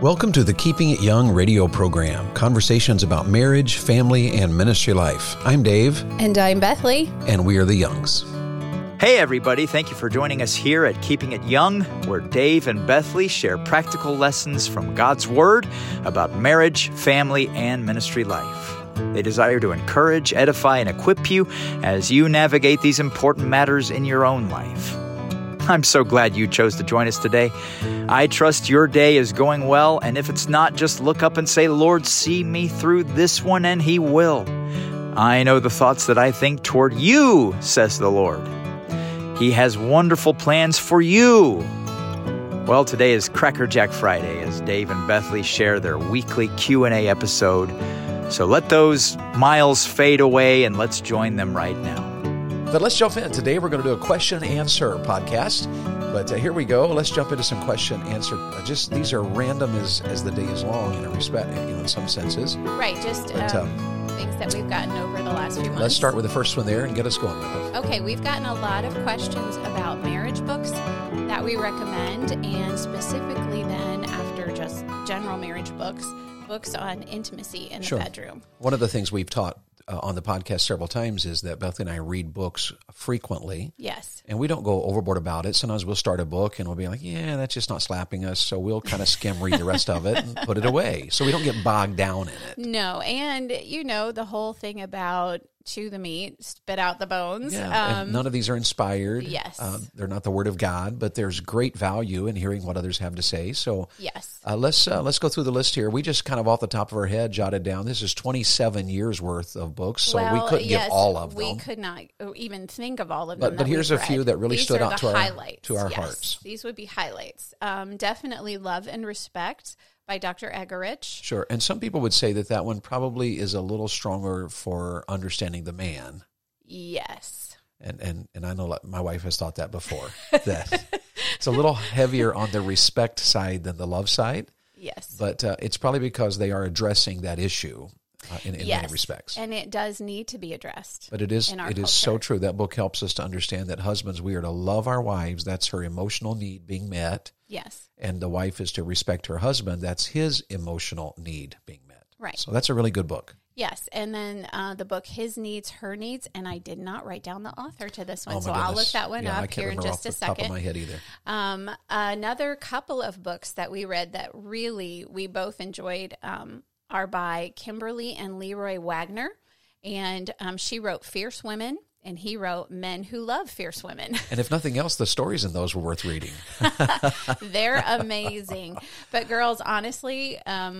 Welcome to the Keeping It Young radio program, conversations about marriage, family, and ministry life. I'm Dave. And I'm Bethany. And we are the Youngs. Hey everybody, thank you for joining us here at Keeping It Young, where Dave and Bethany share practical lessons from God's Word about marriage, family, and ministry life. They desire to encourage, edify, and equip you as you navigate these important matters in your own life. I'm so glad you chose to join us today. I trust your day is going well, and if it's not, just look up and say, Lord, see me through this one, and He will. I know the thoughts that I think toward you, says the Lord. He has wonderful plans for you. Well, today is Cracker Jack Friday as Dave and Bethany share their weekly Q&A episode. So let those miles fade away and let's join them right now. But let's jump in. Today we're going to do a question and answer podcast. But here we go. Let's jump into some question and answer. These are random as the day is long in a respect, in some senses. Right, just things that we've gotten over the last few months. Let's start with the first one there and get us going with it. Okay, we've gotten a lot of questions about marriage books that we recommend, and specifically then after just general marriage books on intimacy in the bedroom. One of the things we've taught on the podcast several times is that Beth and I read books frequently. Yes. And we don't go overboard about it. Sometimes we'll start a book and we'll be like, yeah, that's just not slapping us. So we'll kind of skim read the rest of it and put it away. So we don't get bogged down in it. No. And, the whole thing about chew the meat, spit out the bones. Yeah, and none of these are inspired. Yes. They're not the Word of God, but there's great value in hearing what others have to say. So yes. Let's go through the list here. We just kind of off the top of our head jotted down, this is 27 years worth of books, so we couldn't get all of them. We could not even think of all of them. But here's a few that really stood out to our yes, hearts. These would be highlights. Definitely Love and Respect by Dr. Egerich. Sure. And some people would say that one probably is a little stronger for understanding the man. Yes. And I know my wife has thought that before, that it's a little heavier on the respect side than the love side. Yes. But it's probably because they are addressing that issue in many respects. And it does need to be addressed. But it is so true. That book helps us to understand that husbands, we are to love our wives. That's her emotional need being met. Yes. And the wife is to respect her husband. That's his emotional need being met. Right. So that's a really good book. Yes. And then the book, His Needs, Her Needs. And I did not write down the author to this one. Oh, so I'll look that one up here in just a second. I can't remember off the top of my head either. Another couple of books that we read that really we both enjoyed are by Kimberly and Leroy Wagner. And she wrote Fierce Women, and he wrote Men Who Love Fierce Women. And if nothing else, the stories in those were worth reading. They're amazing. But girls, honestly,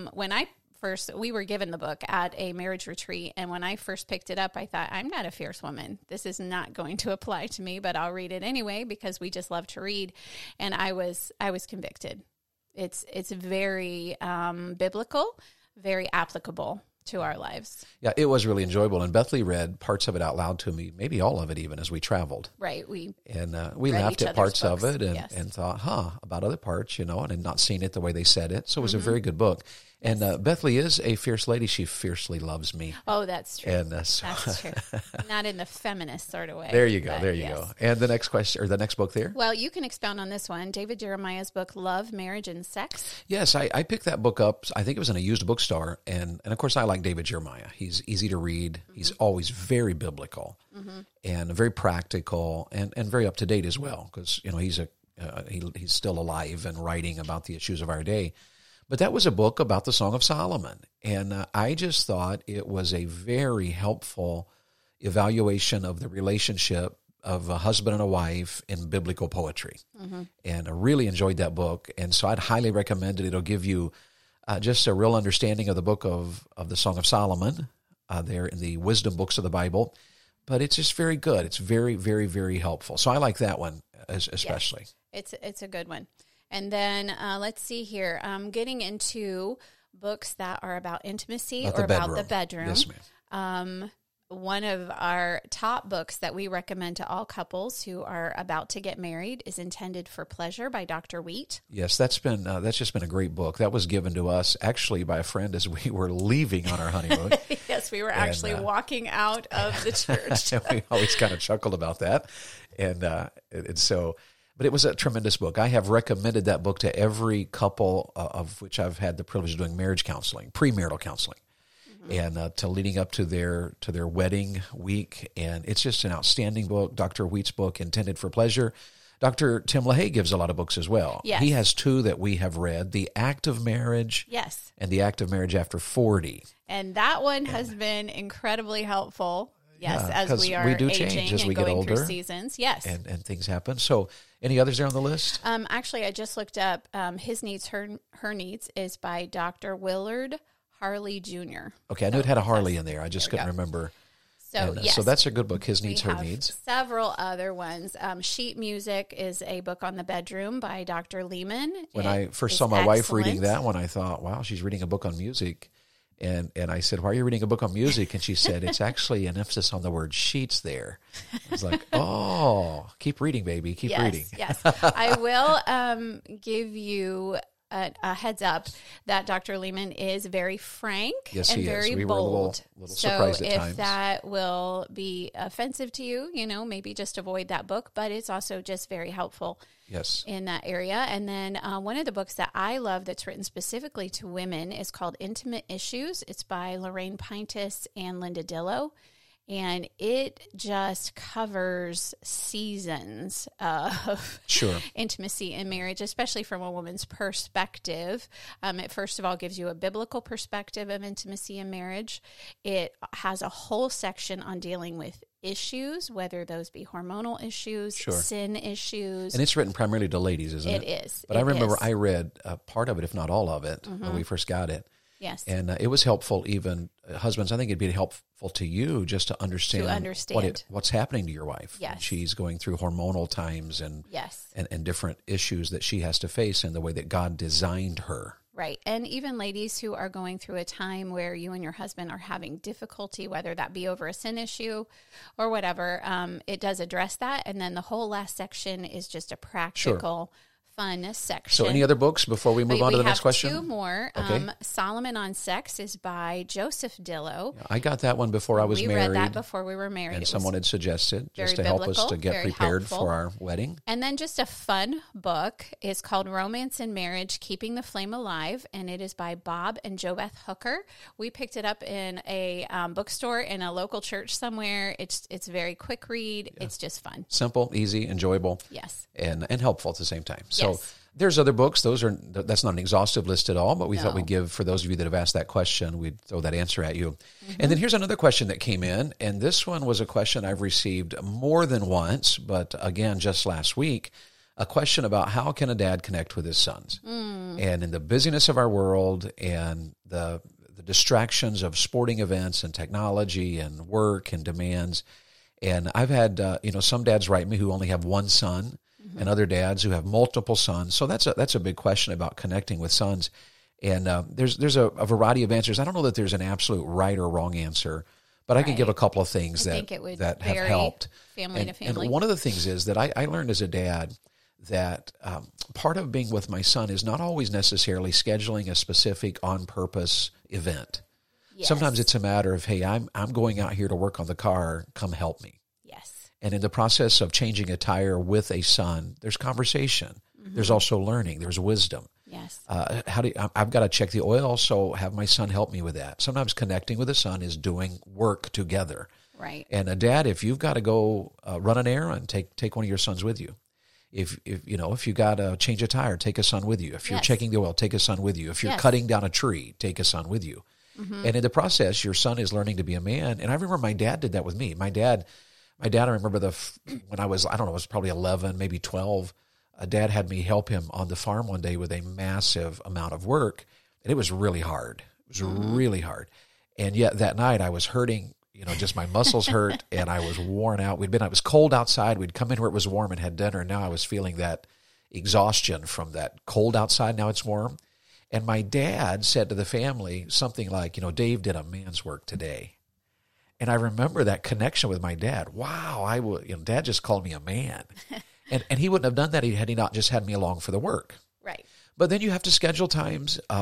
we were given the book at a marriage retreat, and when I first picked it up, I thought, I'm not a fierce woman. This is not going to apply to me, but I'll read it anyway because we just love to read. And I was convicted. It's very biblical, very applicable to our lives. Yeah, it was really enjoyable. And Bethany read parts of it out loud to me, maybe all of it even, as we traveled. Right. We laughed at parts of it and thought, about other parts, and had not seen it the way they said it. So it was a very good book. And Bethany is a fierce lady. She fiercely loves me. Oh, that's true. And that's true. Not in the feminist sort of way. There you go. There you go. And the next question, or the next book there? Well, you can expound on this one. David Jeremiah's book, Love, Marriage, and Sex. Yes, I picked that book up. I think it was in a used bookstore. And of course, I like David Jeremiah. He's easy to read. Mm-hmm. He's always very biblical and very practical and very up to date as well. Because, he's still alive and writing about the issues of our day. But that was a book about the Song of Solomon, and I just thought it was a very helpful evaluation of the relationship of a husband and a wife in biblical poetry. And I really enjoyed that book, and so I'd highly recommend it. It'll give you just a real understanding of the book of the Song of Solomon there in the wisdom books of the Bible, but it's just very good. It's very, very, very helpful. So I like that one especially. Yes. It's a good one. And then let's see here. Getting into books that are about intimacy about the bedroom. Yes, ma'am. One of our top books that we recommend to all couples who are about to get married is Intended for Pleasure by Dr. Wheat. Yes, that's just been a great book. That was given to us actually by a friend as we were leaving on our honeymoon. Yes, we were actually walking out of the church. We always kind of chuckled about that, and so. But it was a tremendous book. I have recommended that book to every couple of which I've had the privilege of doing marriage counseling, premarital counseling, and to leading up to their wedding week. And it's just an outstanding book. Dr. Wheat's book, Intended for Pleasure. Dr. Tim LaHaye gives a lot of books as well. Yes. He has 2 that we have read, The Act of Marriage Yes. and The Act of Marriage After 40. And that one has been incredibly helpful. Yes, Yeah, as 'cause we are we do aging change as and we get going through older. seasons. Yes. And things happen. So any others there on the list? Actually, I just looked up His Needs, Her Needs is by Dr. Willard Harley Jr. Okay, I knew it had a Harley in there. I just couldn't go. remember. So, And, yes. so that's a good book, His Needs, We Her have Needs. several other ones. Sheet Music is a book on the bedroom by Dr. Lehman. When It I first is saw my wife reading excellent. that one, I thought, wow, she's reading a book on music. And I said, why are you reading a book on music? And she said, it's actually an emphasis on the word sheets there. I was like, oh, keep reading, baby. Keep reading. Yes, I will give you a heads up that Dr. Lehman is very frank Yes, and he is. very We were a bold. little so surprised at if times. that will be offensive to you, maybe just avoid that book. But it's also just very helpful Yes. in that area. And then one of the books that I love that's written specifically to women is called Intimate Issues. It's by Lorraine Pintus and Linda Dillow. And it just covers seasons of Sure. intimacy in marriage, especially from a woman's perspective. It first of all gives you a biblical perspective of intimacy in marriage. It has a whole section on dealing with issues, whether those be hormonal issues, Sure. sin issues. And it's written primarily to ladies, isn't it? It is. But I It remember is. I read part of it, if not all of it, when we first got it. Yes. And it was helpful, even husbands. I think it'd be helpful to you just to understand, what's happening to your wife. Yes. When she's going through hormonal times and, Yes. and different issues that she has to face and the way that God designed her. Right. And even ladies who are going through a time where you and your husband are having difficulty, whether that be over a sin issue or whatever, it does address that. And then the whole last section is just a practical, fun section. So any other books before we move on to the next question? We have 2 more. Okay. Solomon on Sex is by Joseph Dillow. I got that one before I was We married. read that before we were married. And It was someone had suggested just to very help us biblical, to get very prepared helpful. for our wedding. And then just a fun book is called Romance and Marriage, Keeping the Flame Alive, and it is by Bob and JoBeth Hooker. We picked it up in a bookstore in a local church somewhere. It's very quick read. Yeah. It's just fun. Simple, easy, enjoyable. Yes. And helpful at the same time. So yes. There's other books. That's not an exhaustive list at all, but we thought we'd give, for those of you that have asked that question, we'd throw that answer at you. Mm-hmm. And then here's another question that came in, and this one was a question I've received more than once, but again, just last week, a question about how can a dad connect with his sons? And in the busyness of our world and the distractions of sporting events and technology and work and demands, and I've had some dads write me who only have one son, and other dads who have multiple sons. So that's a big question about connecting with sons. And there's a variety of answers. I don't know that there's an absolute right or wrong answer, but I can give a couple of things that have helped. Family to family. And one of the things is that I learned as a dad that part of being with my son is not always necessarily scheduling a specific on-purpose event. Yes. Sometimes it's a matter of, hey, I'm going out here to work on the car. Come help me. And in the process of changing a tire with a son, there's conversation. Mm-hmm. There's also learning. There's wisdom. Yes. I've got to check the oil, so have my son help me with that. Sometimes connecting with a son is doing work together. Right. And a dad, if you've got to go run an errand, take one of your sons with you. If you got to change a tire, take a son with you. If you're checking the oil, take a son with you. If you're cutting down a tree, take a son with you. Mm-hmm. And in the process, your son is learning to be a man. And I remember my dad did that with me. My dad, I remember when I was, it was probably 11, maybe 12, Dad had me help him on the farm one day with a massive amount of work. And it was really hard. It was really hard. And yet that night I was hurting, just my muscles hurt and I was worn out. It was cold outside. We'd come in where it was warm and had dinner. And now I was feeling that exhaustion from that cold outside. Now it's warm. And my dad said to the family something like, Dave did a man's work today. And I remember that connection with my dad. Wow, Dad just called me a man. And he wouldn't have done that had he not just had me along for the work. Right. But then you have to schedule times.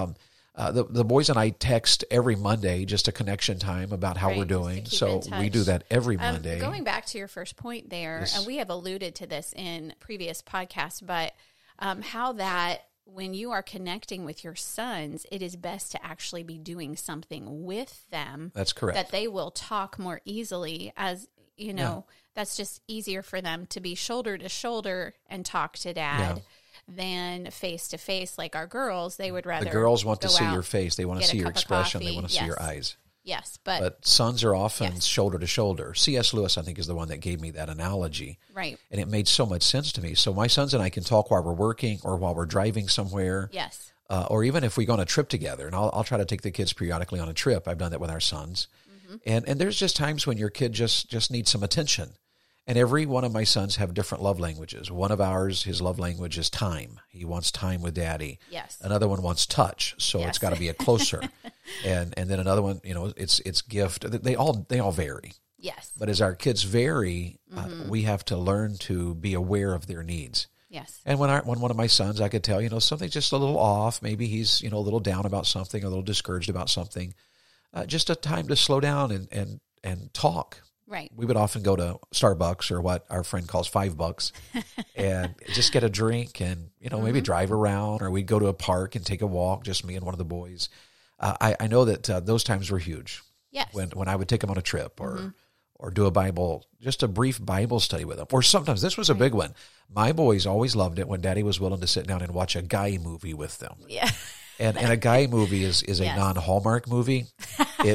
The boys and I text every Monday, just a connection time about how Right, we're just to doing. keep So in touch. we do that every Monday. Going back to your first point there, Yes. and we have alluded to this in previous podcasts, but how that when you are connecting with your sons, it is best to actually be doing something with them. That's correct. That they will talk more easily, as you know, that's just easier for them to be shoulder to shoulder and talk to dad than face to face. Like our girls, they would rather The girls want to go see out, your face. They want to get a see your cup of expression. They coffee. want to see your Yes. eyes. Yes, But sons are often Yes. shoulder to shoulder. C.S. Lewis, I think, is the one that gave me that analogy. right. And it made so much sense to me. So my sons and I can talk while we're working or while we're driving somewhere. Yes. Or even if we go on a trip together. And I'll try to take the kids periodically on a trip. I've done that with our sons. And there's just times when your kid just needs some attention. And every one of my sons have different love languages. One of ours, his love language is time. He wants time with daddy. Yes. Another one wants touch, so Yes. it's got to be a closer. and then another one, it's gift. They all vary. Yes. But as our kids vary, we have to learn to be aware of their needs. Yes. And when one of my sons, I could tell, something's just a little off. Maybe he's, a little down about something, a little discouraged about something. Just a time to slow down and talk. Right. We would often go to Starbucks or what our friend calls $5 and just get a drink and, maybe drive around, or we'd go to a park and take a walk, just me and one of the boys. I know that those times were huge. Yes. When I would take them on a trip or do just a brief Bible study with them. Or sometimes, this was a big one. My boys always loved it when Daddy was willing to sit down and watch a guy movie with them. Yeah. And a guy movie is a Yes. non-Hallmark movie. It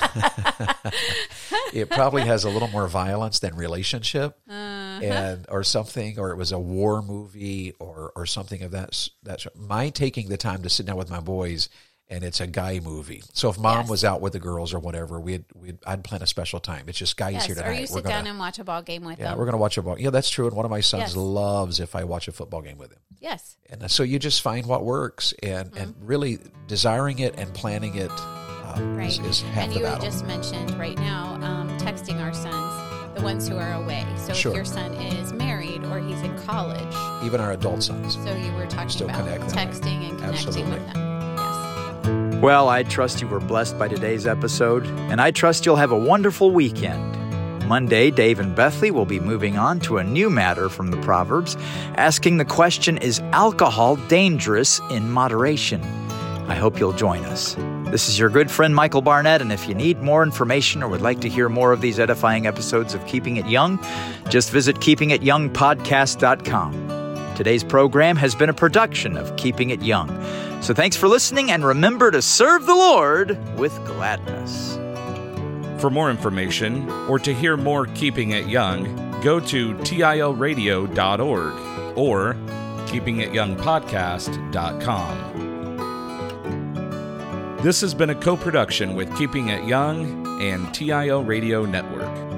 it probably has a little more violence than relationship, or something, or it was a war movie or something of that. My taking the time to sit down with my boys, and it's a guy movie. So if mom Yes. was out with the girls or whatever, I'd plan a special time. It's just guys Yes. here Or tonight. you sit down and watch a ball game with them. we're gonna watch a ball. Yeah, that's true. And one of my sons Yes. loves if I watch a football game with him. Yes. And so you just find what works, and really desiring it and planning it Right. is half And the you battle. just mentioned right now texting our sons, the ones who are away. So Sure. if your son is married or he's in college, Even our adult sons. so you were talking Still about connect that way. texting and connecting Absolutely. with them. Yes. Well, I trust you were blessed by today's episode, and I trust you'll have a wonderful weekend. Monday, Dave and Bethany will be moving on to a new matter from the Proverbs, asking the question, is alcohol dangerous in moderation? I hope you'll join us. This is your good friend Michael Barnett, and if you need more information or would like to hear more of these edifying episodes of Keeping It Young, just visit keepingityoungpodcast.com. Today's program has been a production of Keeping It Young. So thanks for listening, and remember to serve the Lord with gladness. For more information or to hear more Keeping It Young, go to tilradio.org or keepingityoungpodcast.com. This has been a co-production with Keeping It Young and TIO Radio Network.